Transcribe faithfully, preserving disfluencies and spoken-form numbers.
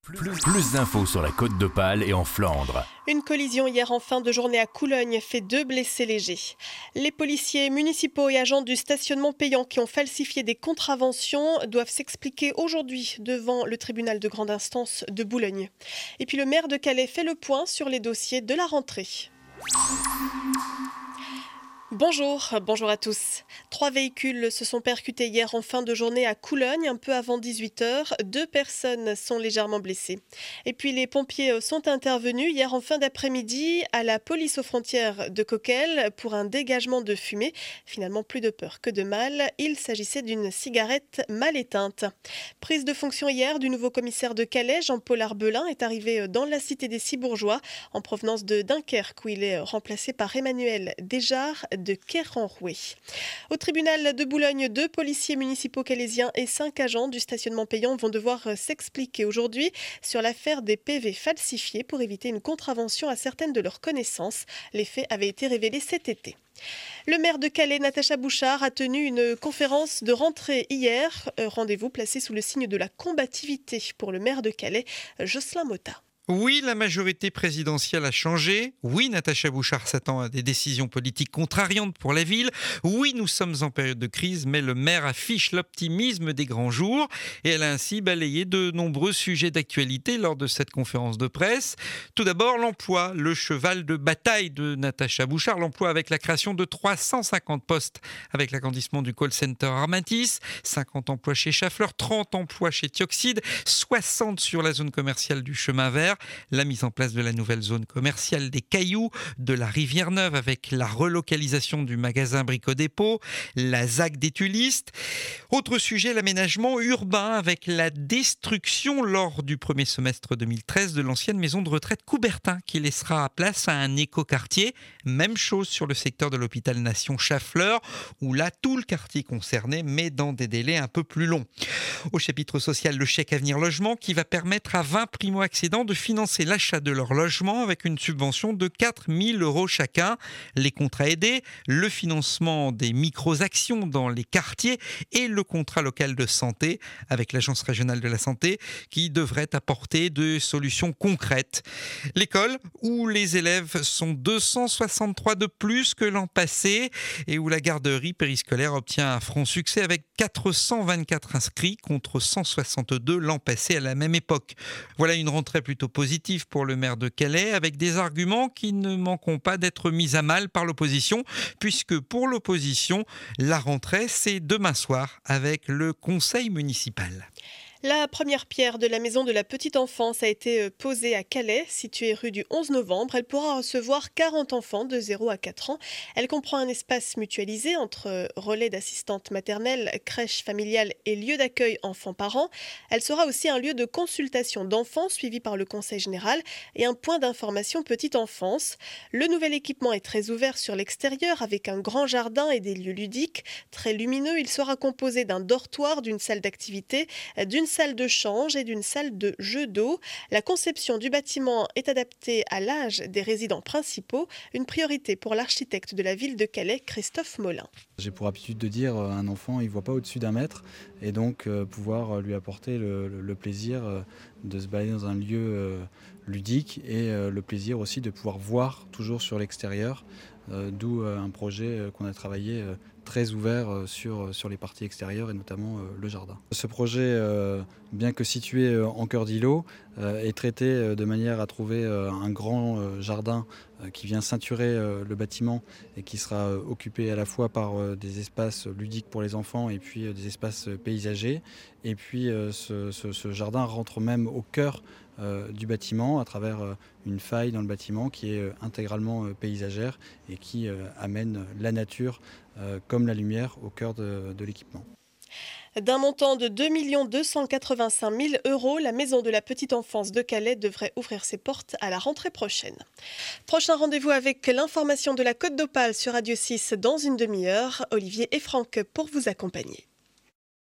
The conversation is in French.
Plus, plus d'infos sur la Côte d'Opale et en Flandre. Une collision hier en fin de journée à Coulogne fait deux blessés légers. Les policiers municipaux et agents du stationnement payant qui ont falsifié des contraventions doivent s'expliquer aujourd'hui devant le tribunal de grande instance de Boulogne. Et puis le maire de Calais fait le point sur les dossiers de la rentrée. Bonjour, bonjour à tous. Trois véhicules se sont percutés hier en fin de journée à Coulogne, un peu avant dix-huit heures. Deux personnes sont légèrement blessées. Et puis les pompiers sont intervenus hier en fin d'après-midi à la police aux frontières de Coquelles pour un dégagement de fumée. Finalement, plus de peur que de mal. Il s'agissait d'une cigarette mal éteinte. Prise de fonction hier du nouveau commissaire de Calais, Jean-Paul Arbelin, est arrivé dans la cité des Six-Bourgeois en provenance de Dunkerque où il est remplacé par Emmanuel Desjard de Kéranroué. Au tribunal de Boulogne, deux policiers municipaux calaisiens et cinq agents du stationnement payant vont devoir s'expliquer aujourd'hui sur l'affaire des P V falsifiés pour éviter une contravention à certaines de leurs connaissances. Les faits avaient été révélés cet été. Le maire de Calais, Natacha Bouchard, a tenu une conférence de rentrée hier. Rendez-vous placé sous le signe de la combativité pour le maire de Calais, Jocelyn Motta. Oui, la majorité présidentielle a changé. Oui, Natacha Bouchard s'attend à des décisions politiques contrariantes pour la ville. Oui, nous sommes en période de crise, mais le maire affiche l'optimisme des grands jours. Et elle a ainsi balayé de nombreux sujets d'actualité lors de cette conférence de presse. Tout d'abord, l'emploi, le cheval de bataille de Natacha Bouchard. L'emploi avec la création de trois cent cinquante postes avec l'agrandissement du call center Armatis, cinquante emplois chez Schaeffler, trente emplois chez Tioxide, soixante sur la zone commerciale du Chemin Vert. La mise en place de la nouvelle zone commerciale des Cailloux, de la Rivière Neuve avec la relocalisation du magasin Brico-Dépôt, la Z A C des Tullistes. Autre sujet, l'aménagement urbain avec la destruction lors du premier semestre deux mille treize de l'ancienne maison de retraite Coubertin qui laissera place à un écoquartier. Même chose sur le secteur de l'hôpital Nation Schaeffler où là tout le quartier concerné mais dans des délais un peu plus longs. Au chapitre social, le chèque Avenir Logement qui va permettre à vingt primo-accédants de financer l'achat de leur logement avec une subvention de quatre mille euros chacun. Les contrats aidés, le financement des micro-actions dans les quartiers et le contrat local de santé avec l'Agence régionale de la santé qui devrait apporter des solutions concrètes. L'école où les élèves sont deux cent soixante-trois de plus que l'an passé et où la garderie périscolaire obtient un franc succès avec quatre cent vingt-quatre inscrits contre cent soixante-deux l'an passé à la même époque. Voilà une rentrée plutôt positive pour le maire de Calais avec des arguments qui ne manqueront pas d'être mis à mal par l'opposition puisque pour l'opposition, la rentrée c'est demain soir avec le conseil municipal. La première pierre de la maison de la petite enfance a été posée à Calais, située rue du onze novembre. Elle pourra recevoir quarante enfants de zéro à quatre ans. Elle comprend un espace mutualisé entre relais d'assistante maternelle, crèche familiale et lieu d'accueil enfants-parents. Elle sera aussi un lieu de consultation d'enfants suivi par le conseil général et un point d'information petite enfance. Le nouvel équipement est très ouvert sur l'extérieur avec un grand jardin et des lieux ludiques. Très lumineux, il sera composé d'un dortoir, d'une salle d'activité, d'une salle de change et d'une salle de jeux d'eau. La conception du bâtiment est adaptée à l'âge des résidents principaux, une priorité pour l'architecte de la ville de Calais, Christophe Molin. J'ai pour habitude de dire un enfant il ne voit pas au-dessus d'un mètre et donc euh, pouvoir lui apporter le, le, le plaisir euh, de se balader dans un lieu euh, ludique et euh, le plaisir aussi de pouvoir voir toujours sur l'extérieur, euh, d'où euh, un projet euh, qu'on a travaillé euh, très ouvert euh, sur, sur les parties extérieures et notamment euh, le jardin. Ce projet, euh, bien que situé euh, en cœur d'îlot, euh, est traité euh, de manière à trouver euh, un grand euh, jardin euh, qui vient ceinturer euh, le bâtiment et qui sera euh, occupé à la fois par euh, des espaces ludiques pour les enfants et puis euh, des espaces paysagers. Et puis euh, ce, ce, ce jardin rentre même au cœur euh, du bâtiment à travers euh, une faille dans le bâtiment qui est euh, intégralement euh, paysagère et qui euh, amène la nature euh, comme la lumière au cœur de, de l'équipement. D'un montant de deux millions deux cent quatre-vingt-cinq mille euros, la maison de la petite enfance de Calais devrait ouvrir ses portes à la rentrée prochaine. Prochain rendez-vous avec l'information de la Côte d'Opale sur Radio six dans une demi-heure. Olivier et Franck pour vous accompagner.